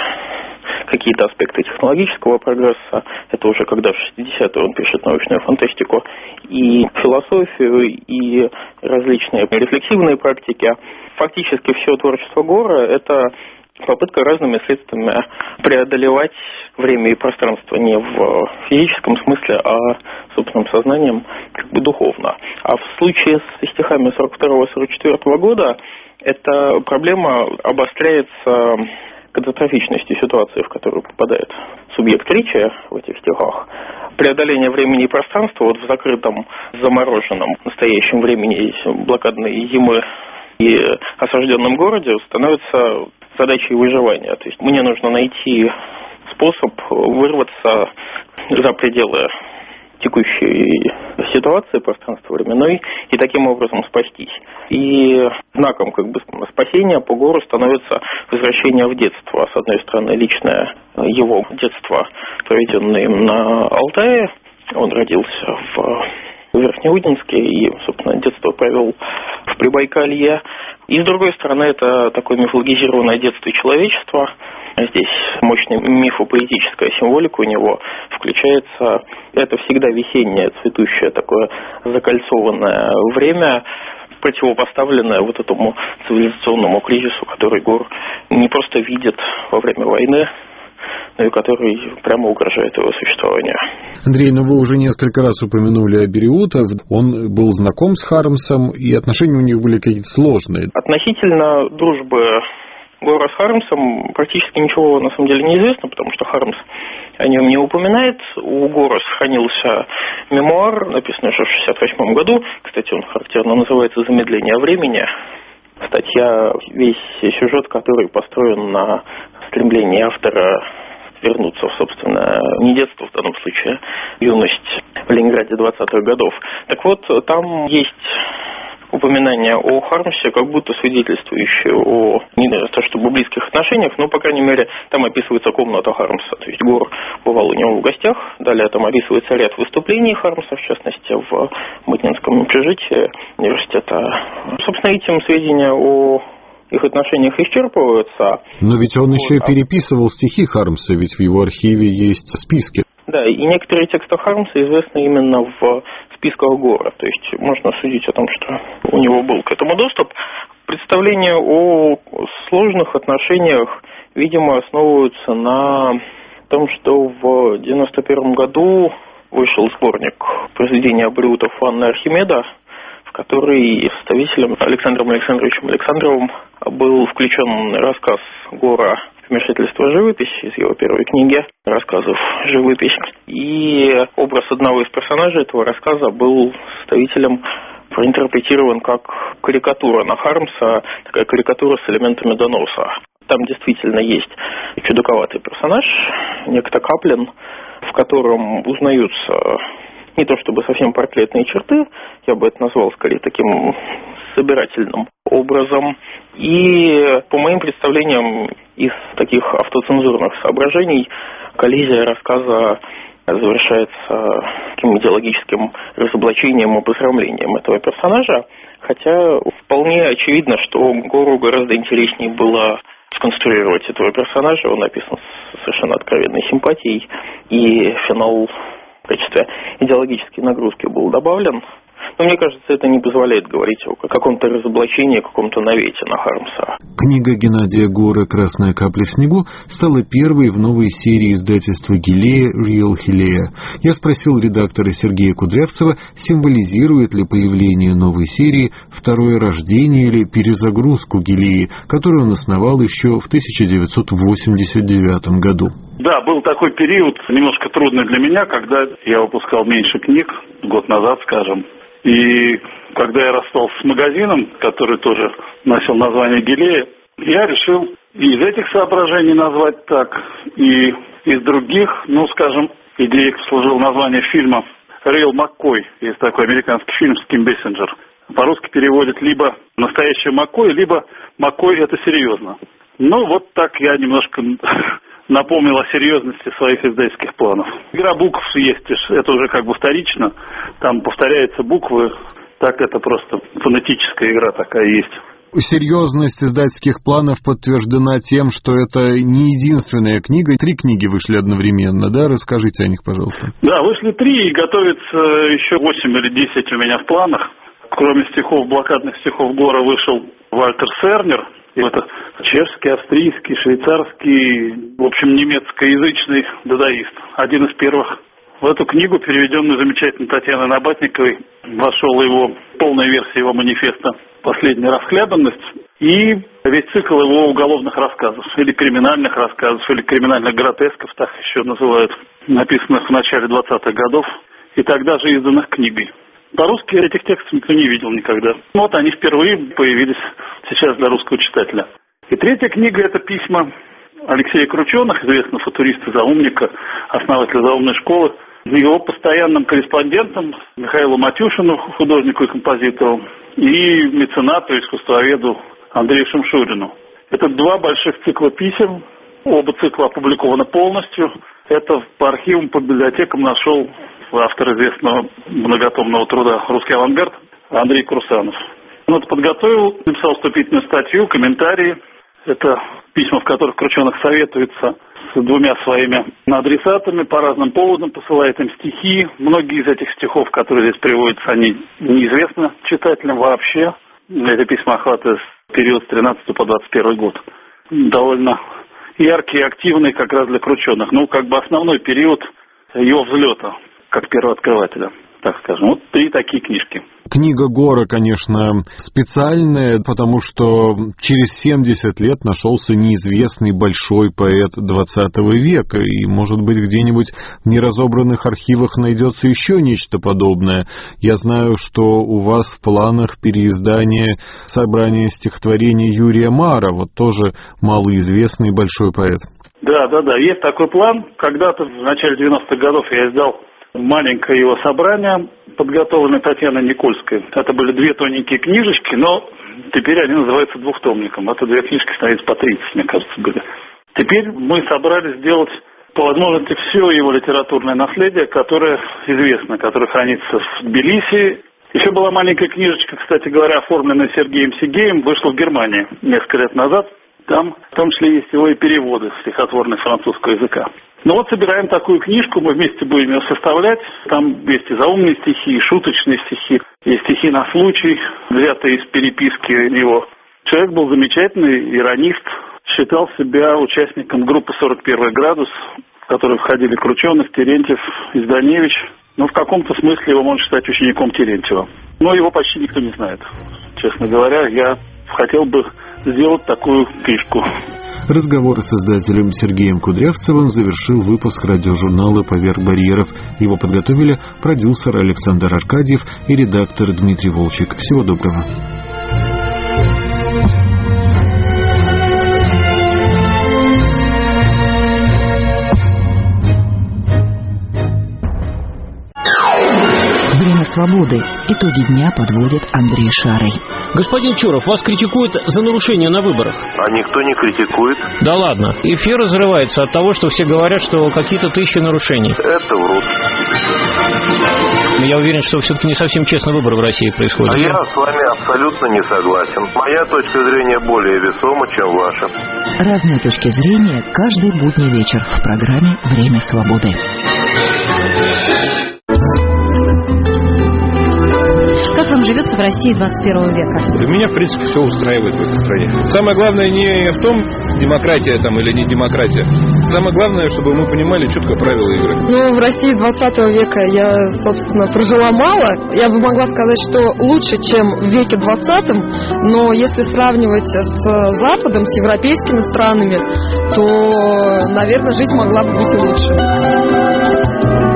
E: какие-то аспекты технологического прогресса, это уже когда в 60-е он пишет научную фантастику, и философию, и различные рефлексивные практики. Фактически все творчество Гора – это попытка разными средствами преодолевать время и пространство не в физическом смысле, а собственным сознанием, как бы духовно. А в случае с стихами 42-44 года эта проблема обостряется катастрофичностью ситуации, в которую попадает субъект речи в этих стихах. Преодоление времени и пространства вот в закрытом, замороженном настоящем времени блокадной зимы и осажденном городе становится задачей выживания. То есть мне нужно найти способ вырваться за пределы текущей ситуации пространство-временной и таким образом спастись. И знаком как бы спасения по Гору становится возвращение в детство. С одной стороны, личное его детство, проведенное им на Алтае. Он родился в Верхнеудинске и, собственно, детство провел в Прибайкалье. И, с другой стороны, это такое мифологизированное детство человечества. Здесь мощная мифопоэтическая символика у него включается. Это всегда весеннее, цветущее, такое закольцованное время, противопоставленное вот этому цивилизационному кризису, который Гор не просто видит во время войны, но и который прямо угрожает его существованию.
A: Андрей, вы уже несколько раз упомянули Абериута. Он был знаком с Хармсом, и отношения у них были какие-то сложные.
E: Относительно дружбы Гора с Хармсом практически ничего на самом деле не известно, потому что Хармс о нем не упоминает. У Гора сохранился мемуар, написанный уже в 1968 году. Кстати, он характерно называется «Замедление времени». Статья, весь сюжет, который построен на стремлении автора вернуться в собственное, не детство в данном случае, юность в Ленинграде 20-х годов. Так вот, там есть упоминание о Хармсе, как будто свидетельствующее о, не то чтобы близких отношениях, но, по крайней мере, там описывается комната Хармса. То есть Гор бывал у него в гостях, далее там описывается ряд выступлений Хармса, в частности, в Мытнинском общежитии университета. Собственно, этим сведения о их отношениях исчерпываются.
A: Но ведь он еще и переписывал стихи Хармса, ведь в его архиве есть списки.
E: Да, и некоторые тексты Хармса известны именно в списках Гора. То есть можно судить о том, что у него был к этому доступ. Представления о сложных отношениях, видимо, основываются на том, что в 1991 году вышел сборник произведений Абериута «Анна Архимеда», в который составителем Александром Александровичем Александровым был включен рассказ Гора «Вмешательство в живопись» из его первой книги рассказов «Живопись». И образ одного из персонажей этого рассказа был составителем проинтерпретирован как карикатура на Хармса, такая карикатура с элементами доноса. Там действительно есть чудаковатый персонаж, некто Каплин, в котором узнаются не то чтобы совсем портретные черты, я бы это назвал скорее таким собирательным образом. И по моим представлениям, из таких автоцензурных соображений коллизия рассказа завершается таким идеологическим разоблачением и посрамлением этого персонажа, хотя вполне очевидно, что Гору гораздо интереснее было сконструировать этого персонажа. Он написан с совершенно откровенной симпатией, и финал в качестве идеологической нагрузки был добавлен. Но мне кажется, это не позволяет говорить о каком-то разоблачении, о каком-то навете на Хармса.
A: Книга Геннадия Гора «Красная капля в снегу» стала первой в новой серии издательства Гилея «Реал Хилея». Я спросил редактора Сергея Кудрявцева, символизирует ли появление новой серии второе рождение или перезагрузку Гилеи, которую он основал еще в 1989 году.
H: Да, был такой период, немножко трудный для меня, когда я выпускал меньше книг, год назад, скажем. И когда я расстался с магазином, который тоже носил название Гилея, я решил и из этих соображений назвать так, и из других, скажем, идеей служило название фильма «Рейл Маккой». Есть такой американский фильм с Ким Бессинджер. По-русски переводят либо «Настоящий Маккой», либо «Маккой – это серьезно». Вот так я немножко напомнил о серьезности своих издательских планов. Игра букв есть, это уже как бы вторично. Там повторяются буквы, так это просто фонетическая игра такая есть.
A: Серьезность издательских планов подтверждена тем, что это не единственная книга. 3 книги вышли одновременно, да? Расскажите о них, пожалуйста.
H: Да, вышли 3, и готовится еще 8 или 10 у меня в планах. Кроме стихов, блокадных стихов Гора, вышел Вальтер Сернер. Это чешский, австрийский, швейцарский, в общем, немецкоязычный дадаист. Один из первых. В эту книгу, переведенную замечательной Татьяной Набатниковой, вошел его полная версия его манифеста «Последняя расхлябанность» и весь цикл его уголовных рассказов, или криминальных рассказов, или криминальных гротесков, так еще называют, написанных в начале 20-х годов, и тогда же изданных книгой. По-русски этих текстов никто не видел никогда. Они впервые появились сейчас для русского читателя. И 3-я книга – это письма Алексея Крученых, известного футуриста, заумника, основателя заумной школы, его постоянным корреспондентом Михаилу Матюшину, художнику и композитору, и меценату, искусствоведу Андрею Шамшурину. Это 2 больших цикла писем, оба цикла опубликованы полностью. Это по архивам, по библиотекам нашел автор известного многотомного труда «Русский авангард» Андрей Крусанов. Он это подготовил, написал вступительную статью, комментарии. Это письма, в которых Крученых советуется с 2 своими адресатами, по разным поводам посылает им стихи. Многие из этих стихов, которые здесь приводятся, они неизвестны читателям вообще. Эти письма охватывают период с 13 по 21 год. Довольно яркий и активный как раз для крученых. Ну, как бы основной период его взлета, как первооткрывателя, так скажем. Вот 3 такие книжки.
A: Книга Гора, конечно, специальная, потому что через 70 лет нашелся неизвестный большой поэт 20 века, и, может быть, где-нибудь в неразобранных архивах найдется еще нечто подобное. Я знаю, что у вас в планах переиздание собрания стихотворений Юрия Мара, вот тоже малоизвестный большой поэт.
H: Да, есть такой план. Когда-то в начале 90-х годов я издал маленькое его собрание, подготовленное Татьяной Никольской. Это были 2 тоненькие книжечки, но теперь они называются двухтомником. Это 2 книжки, страниц по 30, мне кажется, были. Теперь мы собрались сделать, по возможности, все его литературное наследие, которое известно, которое хранится в Тбилиси. Еще была маленькая книжечка, кстати говоря, оформленная Сергеем Сигеем, вышла в Германии несколько лет назад. Там, в том числе, есть его и переводы стихотворные французского языка. Ну вот собираем такую книжку, мы вместе будем ее составлять. Там есть и заумные стихи, и шуточные стихи, и стихи на случай, взятые из переписки его. Человек был замечательный, иронист, считал себя участником группы «41 градус», в которой входили Крученых, Терентьев, Изданевич. Ну, в каком-то смысле его можно считать учеником Терентьева. Но его почти никто не знает. Честно говоря, я хотел бы сделать такую книжку.
A: Разговор с издателем Сергеем Кудрявцевым завершил выпуск радиожурнала «Поверх барьеров». Его подготовили продюсер Александр Аркадьев и редактор Дмитрий Волчек. Всего доброго.
B: Время свободы. Итоги дня подводит Андрей Шарый.
I: Господин Чуров, вас критикуют за нарушение на выборах.
J: А никто не критикует.
I: Да ладно. Эфир разрывается от того, что все говорят, что какие-то 1000 нарушений.
J: Это врут.
I: Но я уверен, что все-таки не совсем честно выборы в России происходят.
J: А я с вами абсолютно не согласен. Моя точка зрения более весома, чем ваша.
B: Разные точки зрения каждый будний вечер в программе «Время свободы».
K: Как вам живется в России 21 века?
L: Меня, в принципе, все устраивает в этой стране. Самое главное не в том, демократия там или не демократия. Самое главное, чтобы мы понимали четко правила игры.
M: В России 20 века я, собственно, прожила мало. Я бы могла сказать, что лучше, чем в веке 20, но если сравнивать с Западом, с европейскими странами, то, наверное, жизнь могла бы быть и лучше.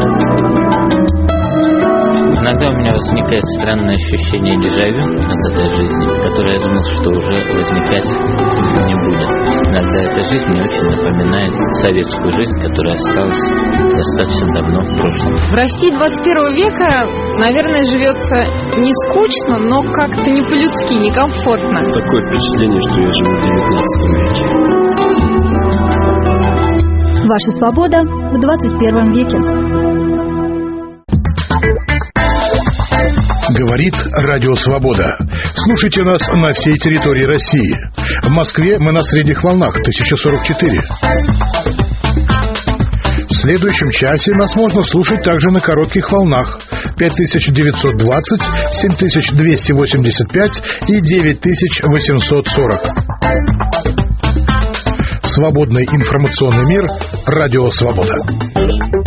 N: Иногда у меня возникает странное ощущение дежавю от этой жизни, которое я думал, что уже возникать не будет. Иногда эта жизнь мне очень напоминает советскую жизнь, которая осталась достаточно давно в прошлом.
K: В России 21 века, наверное, живется не скучно, но как-то не по-людски, некомфортно.
O: Такое впечатление, что я живу в 19 веке.
K: Ваша свобода в 21 веке.
P: Говорит Радио Свобода. Слушайте нас на всей территории России. В Москве мы на средних волнах 1044. В следующем часе нас можно слушать также на коротких волнах 5920, 7285 и 9840. Свободный информационный мир. Радио Свобода.